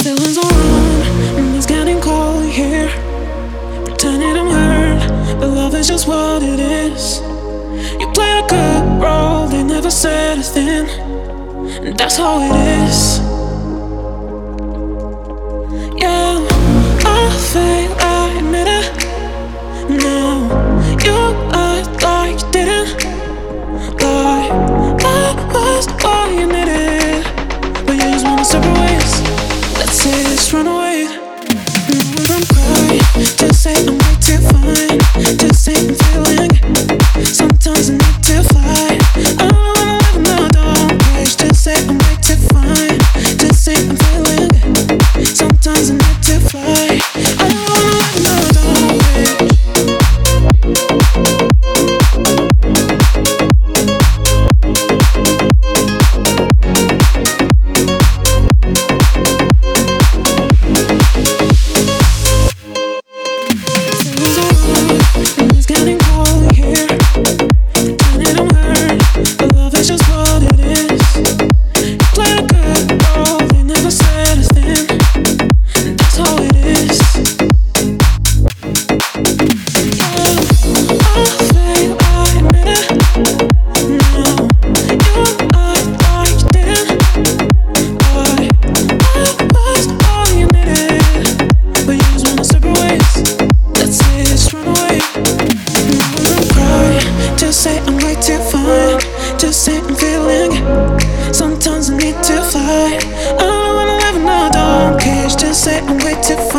Feelings are wrong, and it's getting cold here. Pretending I'm hurt, but love is just what it is. You play a good role, they never said a thing, and that's how it is. Yeah, I failed, I admit it. No, you act like you didn't. Lie, I was all you needed, but you just wanna separate ways. Let's say let's run away. No, don't cry, just say I'm way too fine. Just say I'm feeling. Sometimes I need to fly. I don't wanna live in the dark place. Just say I'm way too fine. Just say I'm feeling. Sometimes I need to fly. I don't wanna live in the dark place. Just say I'm way too fine. Just say I'm feeling. Sometimes I need to fly. I don't wanna live in a dark cage. Just say I'm way too fine.